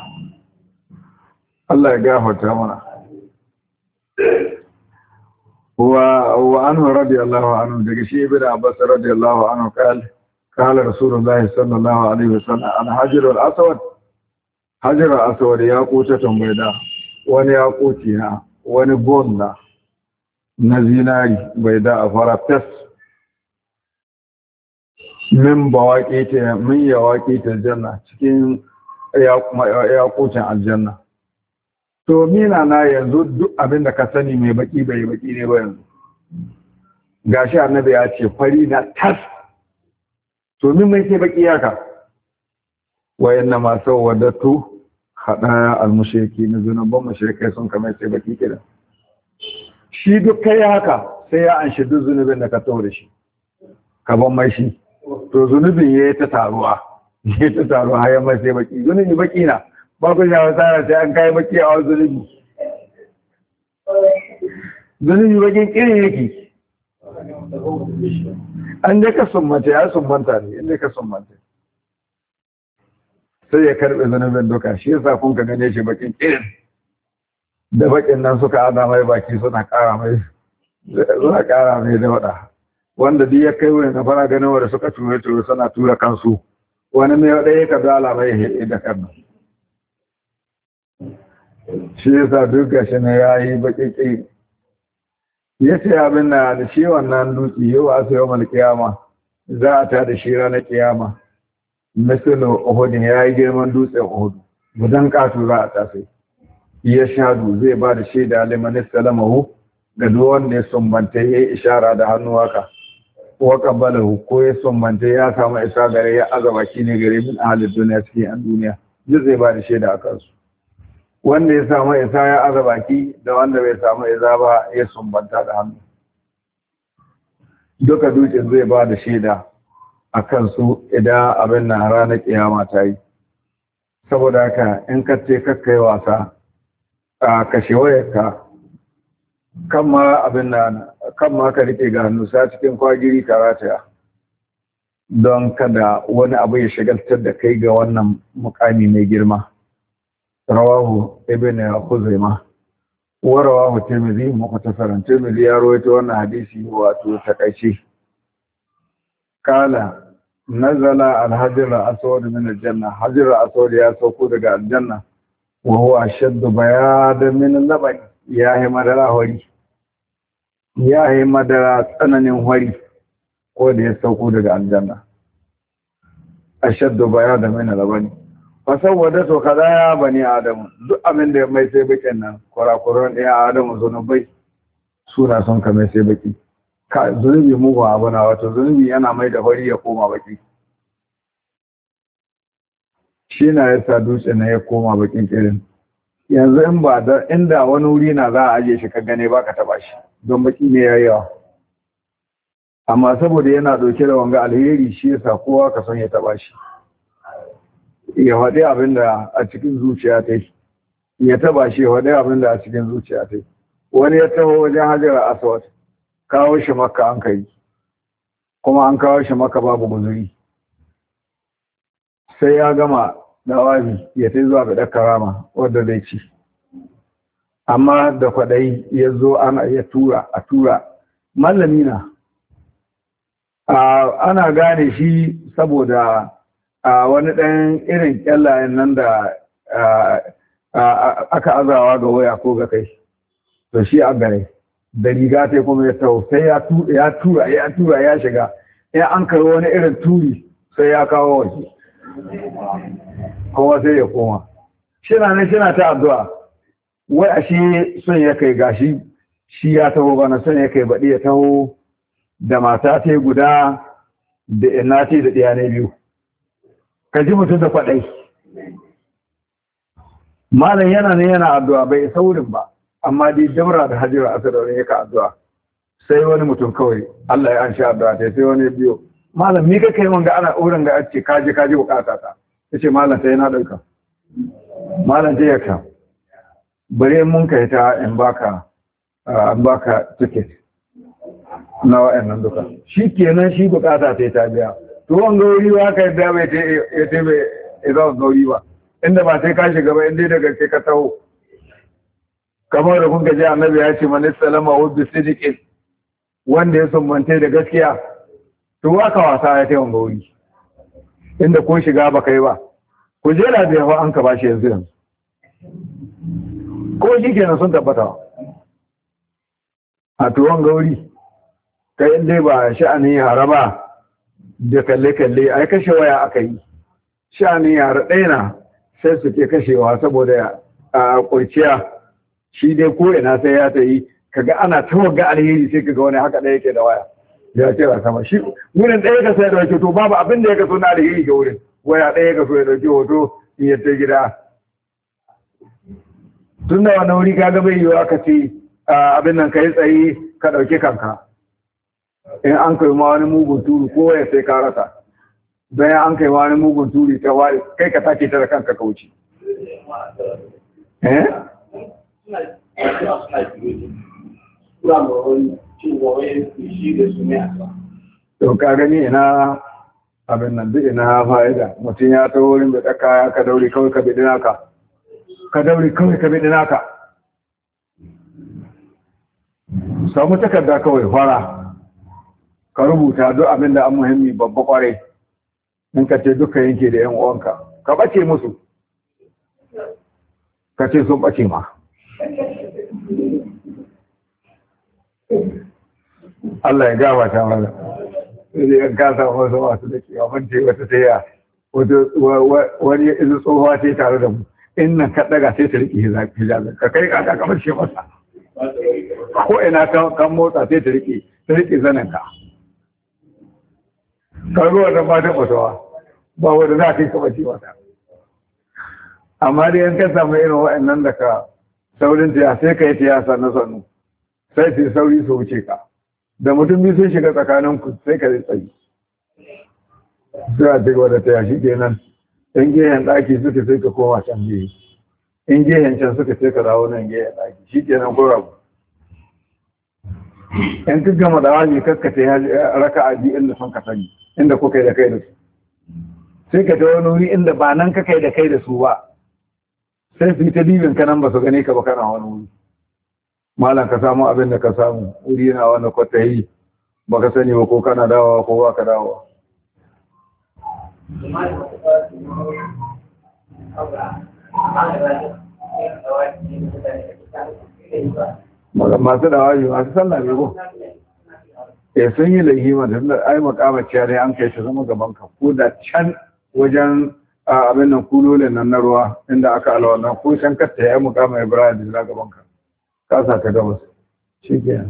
Allah ya gafarta mana wa wa anhu radiyallahu anhu daga shi ibn Abbas radiyallahu anhu qala qala rasulullahi sallallahu alaihi wasallam al-hajar al-aswad hajar al-aswad ya kuta tambayda wani ya kuti na wani gonna na zinari bai da a faratas min bawaƙi ta min yawaƙi ta janna cikin yaƙucin aljanna. To mina na yanzu duk abin da ka sani mai baki bai baki ne ba yanzu. Gashi annabi ya ce fari na tas. To min mai ke baki yaka. Wayanna masu wadatu haɗa almusheki na zunuban mushrikai sun kamar sai baki kenan. Shi duk kai haka sai ya anshi duk zunubin da ka tawo da shi. Ka ban mai shi. To zunubin ya yi ta taruwa. Ya yi ta taruwa har mai sai baki. Zunubi baki na. Ba ku shawo tsara sai an kai baki a wani zunubi. Zunubi bakin kirin yake. An dai ka sumbanta ya sumbanta ne, inda ka sumbanta. Sai ya karɓe zunubin duka, shi yasa kun ka gane shi bakin kirin. Da bakin nan suka ada mai baki suna ƙara mai, suna ƙara mai da waɗa. Wanda duk ya kai wurin na fara ganin wanda suka ture-ture suna tura kansu, wani mai waɗa ya ka dala mai hede da kan. Shi yasa duk gashi na ya yi baƙi ƙi ya ce abin na da shi wannan dutse yau a sayo mal kiyama za a ta da shi ranar kiyama misalin uhudin ya yi girman dutsen uhudu gudan ƙato za a ta sai ya shadu zai ba da shaida limanis salamahu ga duk wanda ya sumbanta ya yi ishara da hannu haka wa qabbalahu ko ya sumbanta ya samu isa gare ya azaba shi ne gare min ahalin duniya cikin an duniya duk zai ba da shaida a kansu. Wanda ya samu isa ya aza baki da wanda bai samu isa ba ya sumbanta da hannu duka dutsen zai ba da shaida a kansu idan abin na ranar kiyama ta yi. Saboda haka in ka ce kakkai wasa a kashe wayarka kan ma abin na kan ma ka rike ga hannu sa cikin kwagiri karataya don kada wani abu ya shagaltar da kai ga wannan mukami mai girma. Rawahu ibn Khuzaimah wa rawahu Tirmidhi mukhtasaran. Tirmidhi ya rawaito wannan hadisi wato takaice. Kala nazala al-hajar al-aswad min al-janna. Hajar al-aswad ya sauko daga aljanna wa huwa ashaddu bayadan min al-laban. Ya yi madara hori. Ya yi madara tsananin hori ko da ya sauko daga aljanna. Ashaddu bayadan min al-laban. Fasar wadda to kaza ya bani Adamu duk abin da mai sai bakin nan kurakuran ɗaya Adamu zunubai suna son ka mai sai baki ka zunubi mugu abu na wato zunubi yana mai da hori ya koma baki shi na ya sa dutse na ya koma bakin kirin yanzu in ba da inda wani wuri na za a aje shi ka gane ba ka taba shi don baki ne ya yawa amma saboda yana ɗauke da wanga alheri shi yasa kowa ka son ya taba shi ya faɗi abin da a cikin zuciya ta yi ya taba shi ya faɗi abin da a cikin zuciya ta yi wani ya taho wajen hajjar aswad kawo shi makka an kai kuma an kawo shi makka babu guzuri sai ya gama dawabi ya ta zuwa ga karama wadda zai ci amma da kwaɗai ya zo ana ya tura a tura mallami na ana gane shi saboda a wani ɗan irin ƙyallayen nan da aka azawa ga waya ko ga kai to shi a gare da riga ta kuma ya tau sai ya tura ya tura ya shiga ya an karo wani irin turi sai ya kawo waje kuma sai ya koma shina ne shina ta addu'a wai a shi son ya kai gashi shi ya taho bana son ya kai baɗi ya taho da mata ta guda da ina ce da ɗaya ne biyu ka ji mutum da kwaɗai malam yana ne yana addu'a bai saurin ba amma dai dabra da hajjira a sadarin yaka addu'a sai wani mutum kawai Allah ya an sha addu'a ta sai wani biyo malam ni ka kai wanga ana wurin ga ake kaji kaji bukata ta yace malam sai na dauka malam je yaka bare mun kai ta in baka an baka ticket na wa'annan duka shikenan shi bukata ta ta biya to wanga wuri ba ka yadda bai ya ce bai idan gauri ba inda ba sai ka shiga ba inda daga sai ka taho kamar da kun gaji annabi ya ce man salama wa bi sidiqin wanda ya sumbante da gaskiya to waka wasa ya taiwon gauri inda ko shiga ba kai ba ku je da yawa an ka bashi yanzu yanzu ko shi kenan sun tabbata a tuwon gauri kai inda ba sha'anin yara ba da kalle-kalle ai kashe waya aka yi sha'anin yara ɗaya na sai su ke kashewa saboda a kurciya shi dai ko ina sai ya ta yi kaga ana tawagga alheri sai kaga wani haka ɗaya yake da waya ya ce ra sama shi wurin ɗaya ka sai da wake to babu abin da ya kaso na alheri ga wurin waya ɗaya ka so ya dauki hoto in ya ta gida tun da wani wuri kaga bai yiwa ka ce abin nan ka yi tsaye ka ɗauki kanka in an kai ma wani mugun turu ko ya sai ka rasa don an kai ma wani mugun turi ta wari kai ka take ta da kanka ka wuce eh to ka gani ina abin nan duk ina fa'ida mutum ya ta wurin da kaya ka daure kawai ka bidi naka ka daure kawai ka bidi naka samu takarda kawai fara ka rubuta duk abin da an muhimmi babba kwarai in ka ce duka yanke da yan uwanka ka bace musu ka ce sun bace ma Allah ya gabata mana sai ya kasa wasu masu da ke wance wata taya wani izu tsohuwa ce tare da mu in nan ka daga sai ta riƙe hijabin ka kai kaka kamar shi masa ko ina kan motsa sai ta riƙe ta riƙe zanen ka karuwa da ba ta fatawa ba wanda za ka yi kamar shi masa amma dai yan ka samu irin wa'annan da ka saurin tiya sai ka yi tiyasa na sannu sai sai sauri su wuce ka da mutum biyu sun shiga tsakaninku sai ka yi tsayi sai a ci gaba da taya shi kenan in gehen ɗaki suka sai ka koma can gehe in gehen can suka sai ka dawo nan gehen ɗaki shi kenan ko rabu in ka gama da wani kaskata ya raka aji inda sun ka sani inda kuka yi da kai da su sai ka ta wani wuri inda ba nan ka kai da kai da su ba sai su yi ta dibin ka nan ba su gane ka ba kana wani wuri malam ka samu abin da ka samu wuri na wanda kwata yi ba ka sani ba ko kana dawowa ko ba ka dawowa masu dawaji masu sallah ne ko eh sun yi lahima da ai makamaciya ne an kai ta zama gaban ka ko da can wajen abin nan kulolin nan na ruwa inda aka alawa nan ko can kasta ya yi mukama ibrahim da gaban ka kasa ta gabas shi ke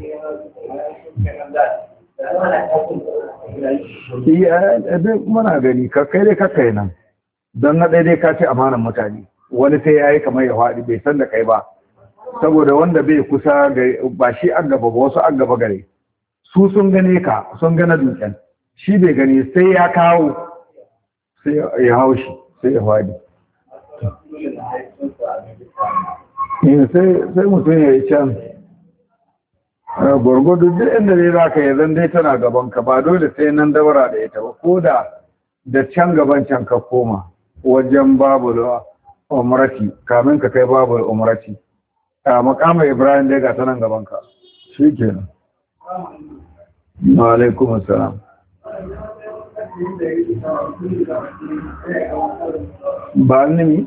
muna gani ka kai dai kakai nan don na daidai ka ce amanan mutane wani sai ya yi kamar ya faɗi bai san da kai ba saboda wanda bai kusa ba shi an gaba ba wasu an gaba gare su sun gane ka sun gane dutsen shi bai gani sai ya kawo sai ya hau shi sai ya faɗi sai mutum ya yi can gwargwado duk inda ne za ka yi zan dai tana gaban ka ba dole sai nan dabara da ita ba ko da da can gaban can ka koma wajen babu da umarati kamin ka kai babu umarati a makamar ibrahim dai ga ta nan gaban ka shi ke nan alaikum assalam ba nimi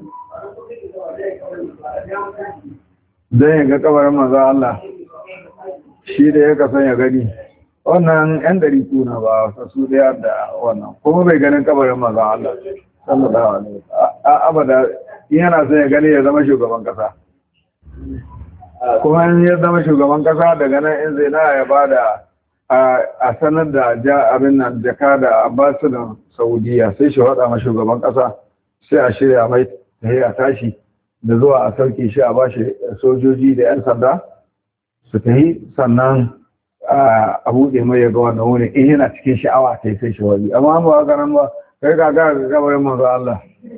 don ya ga kabarin maza Allah shi da ya kasan ya gani wannan yan dari kuna ba su daya da wannan kuma bai ganin kabarin maza Allah sallallahu alaihi wasallam abada yana son ya gani ya zama shugaban kasa kuma in ya zama shugaban kasa daga nan in zai na ya bada a sanar da abin nan jaka da ambassador Saudiya sai shi wada ma shugaban kasa sai a shirya mai a tashi da zuwa a sauke shi a bashi sojoji da 'yan sanda su ta yi sannan a buɗe mai ya ga wannan wuni in yana cikin sha'awa ta yi sai shi wani amma ba ga nan ba kai ga ga gabarin manzo Allah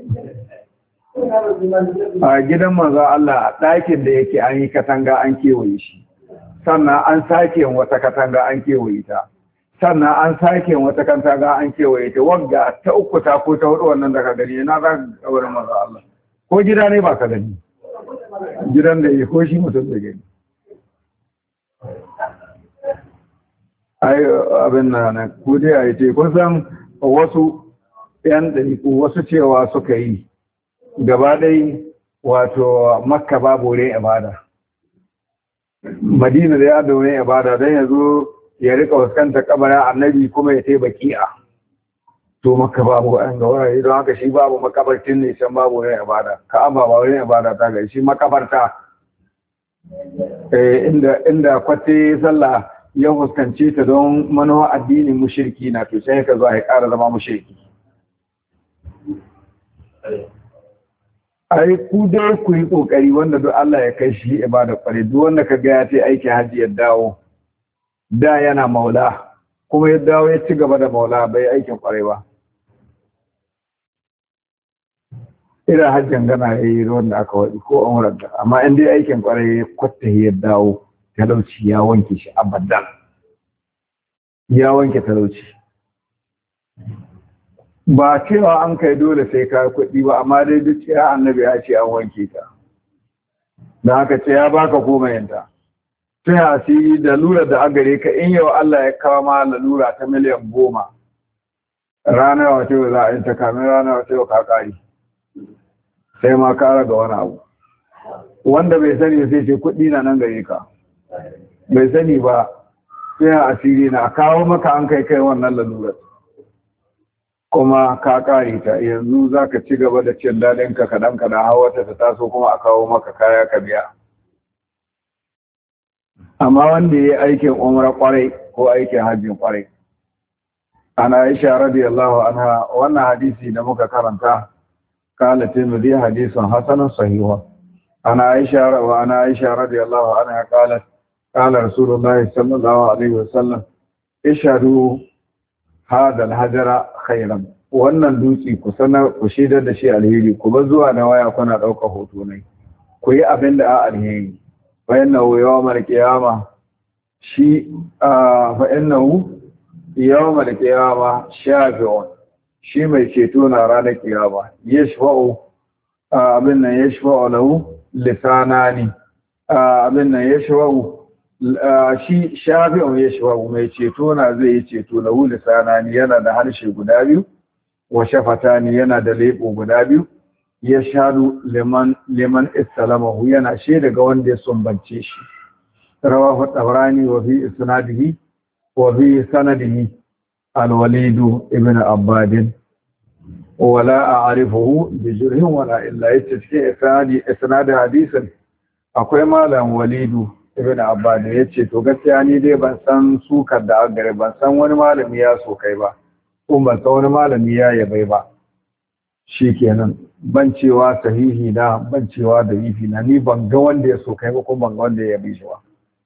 a gidan manzo Allah a ɗakin da yake an yi katanga an kewaye shi sannan an sake wata katanga an kewaye ta sannan an sake wata katanga an kewaye ta wagga ta uku ta ko ta hudu wannan daga gani na za ka gabarin manzo Allah ko gida ne ba ka gani gidan da ya ko shi mutum da gani ai abin nan ku dai ai ce kun san wasu yan ɗariƙu wasu cewa suka yi gaba ɗai wato makka babu wurin ibada madina da ya da wurin ibada don ya zo ya rika fuskanta kabarin annabi kuma ya tai baki'a to makka babu an ga wurare don haka shi babu makabartin ne can babu wurin ibada ka'aba ba wurin ibada ta ga shi makabarta eh inda inda kwate sallah ya fuskanci ta don manowa addinin mushriki na to sai ka zo ya ƙara zama mushriki ai ku dai ku yi kokari wanda duk Allah ya kai shi ibada kware duk wanda ka ga ya ta aiki haji ya dawo da yana maula kuma ya dawo ya ci gaba da maula bai aikin kware ba ira hajjan gana yayi ruwan da aka wadi ko umrar da amma in dai aikin kware ya kwatta ya dawo talauci ya wanke shi abadan ya wanke talauci ba cewa an kai dole sai ka kuɗi ba amma dai duk ya annabi ya ce an wanke ta da haka ce ya baka komayanta sai asiri da lura da agare ka in yau Allah ya kawo ma lalura ta miliyan goma ranar wata yau za a yi ta kamin ranar wata yau ka ƙari sai ma kara ga wani abu wanda bai sani sai ce kuɗi na nan gare ka bai sani ba sai asiri na kawo maka an kai kai wannan lalurar kuma ka kare ta yanzu za ka ci gaba da cin daɗinka kaɗan kaɗan hawa ta taso kuma a kawo maka kaya ka biya amma wanda ya yi aikin umra kwarai ko aikin hajjin kwarai ana aisha radiyallahu anha wannan hadisi da muka karanta kala tirmidhi hadisun hasanun sahiha ana aisha wa ana aisha radiyallahu anha qalat qala rasulullahi sallallahu alaihi wasallam ishadu hada alhajara khairan wannan dutse ku sanar ku shedar da shi alheri ku ba zuwa na waya kuna dauka hoto ne ku yi abin da a alheri fa innahu yawmal qiyama shi fa innahu yawmal qiyama shafi'un shi mai ceto na ranar kiyama yashfa'u abin nan yashfa'u lahu lisanani abin nan yashfa'u shi shafi'un yashfa'u mai ceto na zai yi ceto lahu lisanani yana da harshe guda biyu wa shafatani yana da lebo guda biyu ya shaɗu liman liman istalamahu yana shaida ga wanda ya sumbance shi rawahu tabrani wa fi isnadihi wa fi sanadihi al-walid ibn abbad wala a'rifuhu bi jurhin wala illa yace isnadi isnad hadisin akwai malam walidu ibn abbad yace to gaskiya ni dai ban san sukar da agare ban san wani malami ya so kai ba ko ban san wani malami ya yabai ba shikenan ban cewa sahihi na ban cewa da yifi na ni ban ga wanda ya so kai ba ko ban ga wanda ya yabi shi ba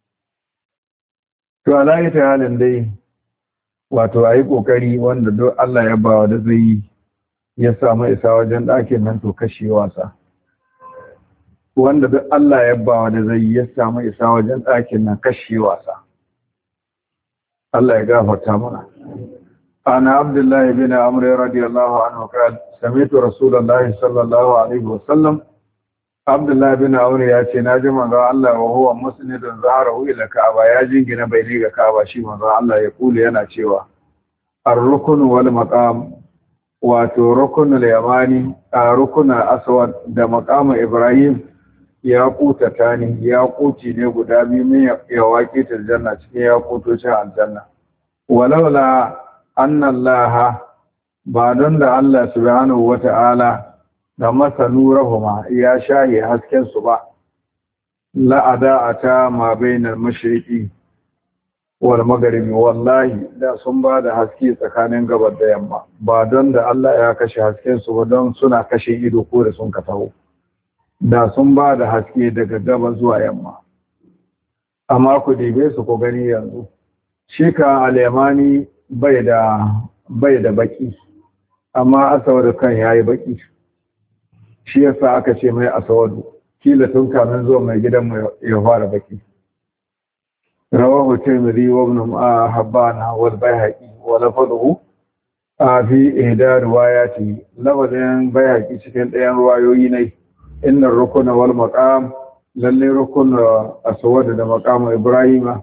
to alayi ta halin dai wato ayi kokari wanda duk Allah ya bawa da zai ya samu isa wajen ɗakin nan to kashe wasa wanda duk Allah ya bawa da zai ya samu isa wajen ɗakin nan kashe wasa Allah ya gafarta mana ana abdullahi bin amr radiyallahu anhu qala sami'tu rasulullahi sallallahu alaihi wasallam abdullahi bin amr ya ce naji manzo Allah wa huwa musnidun zaharahu ila ka'aba ya jingina bai ne ga ka'aba shi manzo Allah ya kula yana cewa ar-rukn wal maqam wato rukunul yamani a rukunul aswad da maqamu ibrahim ya kutata ne ya kuti ne guda biyu min ya waƙi ta janna cikin ya kutocin aljanna walaula anna allah ba don da Allah subhanahu wata'ala da masa nurahuma ya shahi hasken su ba la'ada'ata ma bainal mashriqi wal magharibi wallahi da sun ba da haske tsakanin gabar da yamma ba don da Allah ya kashe hasken su ba don suna kashe ido ko da sun ka taho da sun ba da haske daga gaba zuwa yamma amma ku dibe su ko gani yanzu shi ka alemani bai da bai da baki amma asawadu kan yayi baki shi yasa aka ce mai asawadu kila tun kamin zuwa mai gidan mu ya fara baki رواه الترمذي وابن حبان والبيهقي ولفظه في إحدى رواياته لفظ بيهقي cikin ɗayan ruwayoyi ne inna ar-rukna wal maqam lalle rukun aswad da maqam ibrahim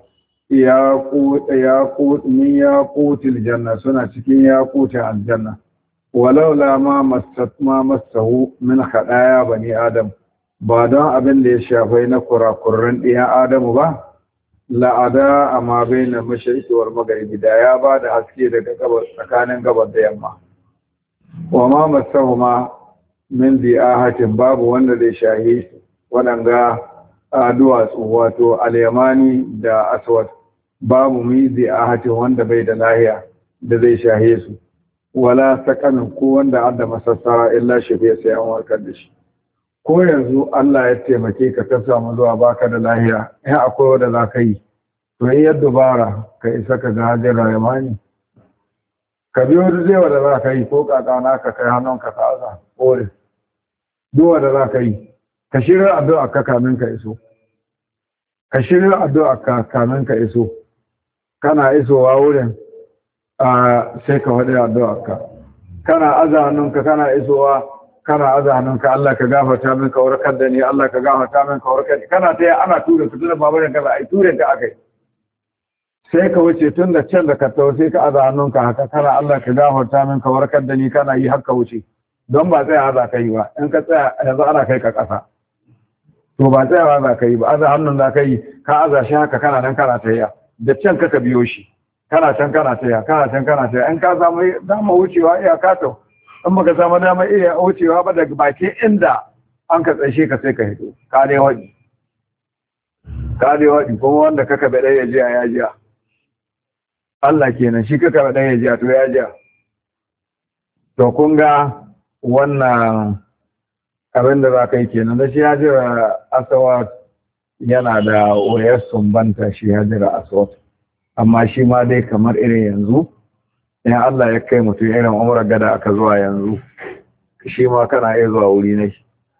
yaqut yaqut min yaqutil janna suna cikin yaqutin aljanna walaula ma massat ma massahu min khadaya bani adam ba don abin da ya shafai na kurakurran ɗiyan adamu ba la'ada amma bainal mashriqi wal maghribi da ya ba da haske daga gabas tsakanin gabas da yamma wa ma massahu ma min bi'ahatin babu wanda zai shahi waɗanga duwatsu wato al-yamani da aswad babu mi bi'ahatin wanda bai da lahiya da zai shahe su wala sakanin ko wanda adda masassara illa shafiya sai an warkar da shi ko yanzu Allah ya taimake ka ta samu zuwa baka da lahiya in akwai wanda za ka yi to yi yadda bara ka isa ka ga hajjar rayamani ka biyo da zai wanda za ka yi ko kakana ka kai hannun ka kaza kore duk wanda za ka yi ka shirya addu'a ka kamin ka iso ka shirya addu'a ka kamin ka iso kana isowa wurin sai ka waɗe addu'arka kana azanunka kana isowa kana azanunka Allah ka gafarta min ka warkar da ni Allah ka gafarta min ka warkar da kana taya ana tura ka tuna babarin ka ai ture ka akai sai ka wuce tun da can da ka tawo sai ka azanunka haka kana Allah ka gafarta min ka warkar da ni kana yi haka wuce don ba tsaya za ka yi ba in ka tsaya yanzu ana kai ka ƙasa to ba tsayawa za ka yi ba aza hannun za ka yi ka aza shi haka kana nan kana taya da can ka ka biyo shi kana can kana taya kana can kana taya in ka samu dama wucewa iyaka to in baka samu dama iya wucewa ba daga bakin inda an ka tsaye ka sai ka hito ka dai wadi ka dai wadi kuma wanda kaka bai dai jiya ya jiya Allah kenan shi kaka bai dai jiya to ya jiya to kun ga wannan abin da za ka yi kenan da shi ya jira asawat yana da wayar sumbanta shi ya jira asawat amma shi ma dai kamar irin yanzu in Allah ya kai mutum irin umar gada aka zuwa yanzu shi ma kana iya zuwa wuri ne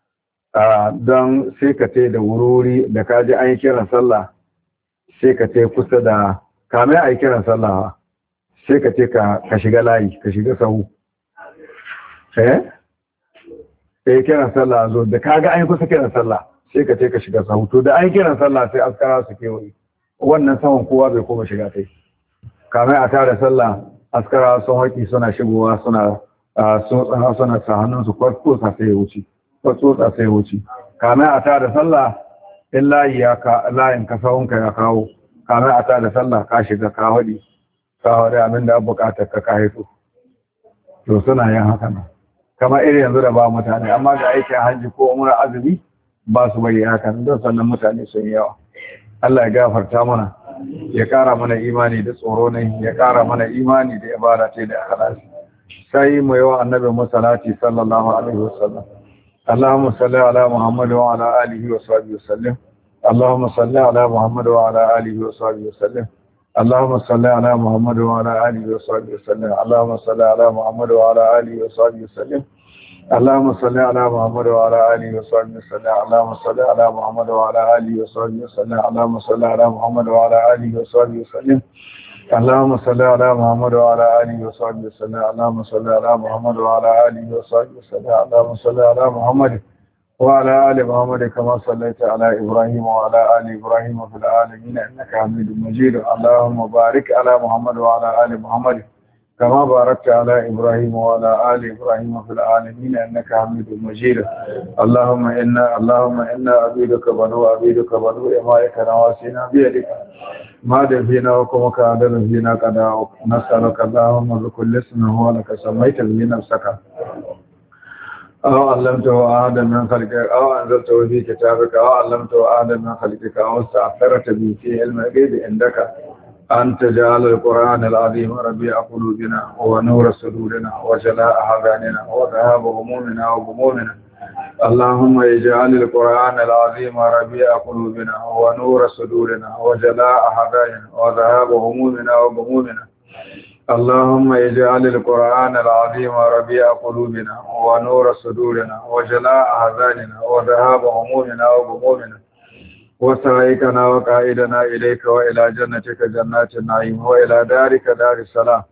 don sai ka tai da wuri da ka ji an yi kiran sallah sai ka tai kusa da kamar a yi kiran sallah sai ka tai ka shiga layi ka shiga sahu eh sai kiran sallah zo da ka ga an yi kusa kiran sallah sai ka tai ka shiga sahu to da an yi kiran sallah sai askara su kewaye wannan saman kowa bai koma shiga kai kamar a tare sallah askara sun haƙi suna shigowa suna suna suna sa hannunsu kwatsosa sai wuce kwatsosa sai wuce kamar a tare sallah in layi ya ka layin ka sahunka ya kawo kamar a tare sallah ka shiga ka haɗi ka haɗi abin da buƙatar ka ka haito to suna yin haka nan kamar irin yanzu da ba mutane amma ga aikin hajji ko umar azumi ba su bari haka don sannan mutane sun yi yawa Allah ya gafarta mana ya ƙara mana imani da tsoro ne ya ƙara mana imani da ibada ce da ikhlasi sai mu yi wa annabi musallati sallallahu alaihi wasallam Allahumma salli ala Muhammad wa ala alihi wa sahbihi wasallam Allahumma salli ala Muhammad wa ala alihi wa sahbihi wasallam Allahumma salli ala Muhammad wa ala alihi wa sahbihi wasallam Allahumma salli ala Muhammad wa ala alihi wa sahbihi wasallam اللهم صل على محمد وعلى اله وصحبه وسلم اللهم صل على محمد وعلى اله وصحبه وسلم اللهم صل على محمد وعلى اله وصحبه وسلم اللهم صل على محمد وعلى اله وصحبه وسلم اللهم صل على محمد وعلى اله وصحبه وسلم اللهم صل على محمد وعلى ال محمد كما صليت على ابراهيم وعلى ال ابراهيم في العالمين انك حميد مجيد اللهم بارك على محمد وعلى ال محمد كما باركت على إبراهيم وعلى آل إبراهيم في العالمين إنك حميد مجيد اللهم إنا اللهم إنا عبيدك بنو عبيدك بنو إمائك نواسينا بيدك ما فينا وكمك عدل فينا قداؤك نسألك اللهم بكل اسم هو لك سميت به نفسك أو علمته أحدا من خلقك أو أنزلته في كتابك أو علمته أحدا من خلقك أو استأثرت به في علم الغيب عندك أن تجعل القرآن العظيم ربيع قلوبنا ونور صدورنا وجلاء أحزاننا وذهاب همومنا وغمومنا اللهم اجعل القرآن العظيم ربيع قلوبنا ونور صدورنا وجلاء أحزاننا وذهاب همومنا وغمومنا اللهم اجعل القرآن العظيم ربيع قلوبنا ونور صدورنا وجلاء أحزاننا وذهاب همومنا وغمومنا وسائقنا وقائدنا إليك وإلى جنتك جنات النعيم وإلى دارك دار السلام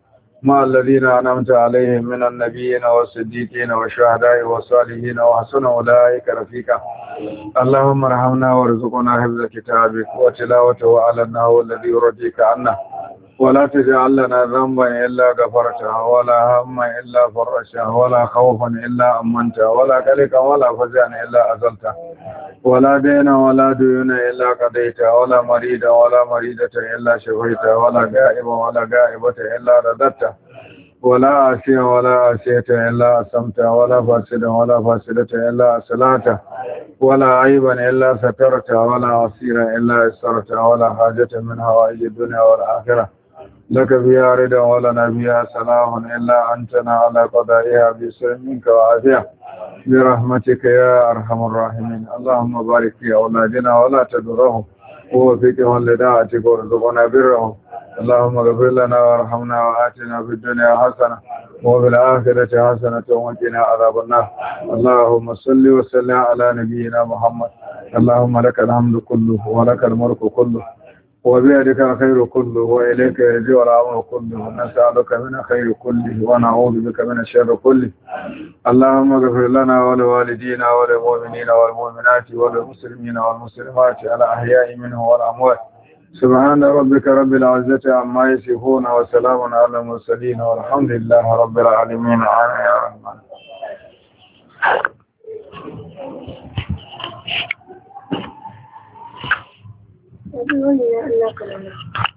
مع الذين أنعمت عليهم من النبيين والصديقين والشهداء والصالحين وحسن أولئك رفيقا اللهم ارحمنا وارزقنا حفظ كتابك وتلاوته على النحو الذي يرضيك عنا ولا تجعل لنا ذنبا إلا غفرته ولا هما إلا فرجته ولا خوفا إلا أمنته ولا كلكا ولا فزعا إلا أزلته ولا دينا ولا ديون إلا قضيته ولا مريدا ولا مريدة إلا شفيته ولا غائبا ولا غائبة إلا رددته ولا عاسيا ولا عاسية إلا أسمته ولا فاسدا ولا فاسدة إلا أسلاته ولا عيبا إلا سترته ولا عسيرا إلا يسرته ولا حاجة من هوائج الدنيا والآخرة لك فيها رضا ولنا فيها سلام إلا أنتنا على قضائها بسر منك وعافية برحمتك يا أرحم الراحمين اللهم بارك في أولادنا ولا تدرهم ووفقهم لداعتك وارزقنا برهم اللهم اغفر لنا وارحمنا وآتنا في الدنيا حسنة وفي الآخرة حسنة وقنا عذاب النار اللهم صل وسلم على نبينا محمد اللهم لك الحمد كله ولك الملك كله وبيدك الخير كله وإليك يرجع الأمر كله نسألك من خير كله ونعوذ بك من الشر كله اللهم اغفر لنا ولوالدينا وللمؤمنين والمؤمنات وللمسلمين والمسلمات الأحياء منه والأموات سبحان ربك رب العزة عما يصفون وسلام على المرسلين والحمد لله رب العالمين آمين يا رحمن Everyone, yeah, I'm not gonna know.